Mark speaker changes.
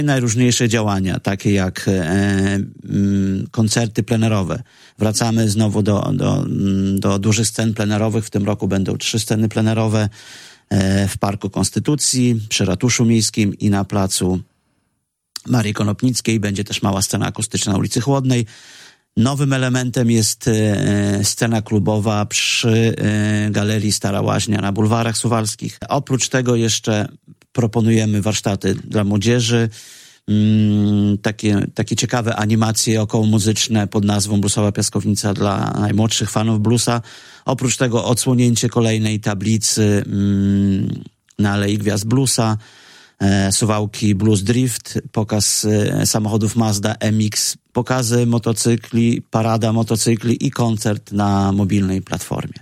Speaker 1: Najróżniejsze działania, takie jak koncerty plenerowe. Wracamy znowu do dużych scen plenerowych. W tym roku będą 3 sceny plenerowe w Parku Konstytucji, przy Ratuszu Miejskim i na placu Marii Konopnickiej. Będzie też mała scena akustyczna na ulicy Chłodnej. Nowym elementem jest scena klubowa przy Galerii Stara Łaźnia na bulwarach suwalskich. Oprócz tego jeszcze proponujemy warsztaty dla młodzieży, takie ciekawe animacje okołomuzyczne pod nazwą Bluesowa Piaskownica dla najmłodszych fanów bluesa. Oprócz tego odsłonięcie kolejnej tablicy na Alei Gwiazd Bluesa, Suwałki Blues Drift, pokaz samochodów Mazda MX, pokazy motocykli, parada motocykli i koncert na mobilnej platformie.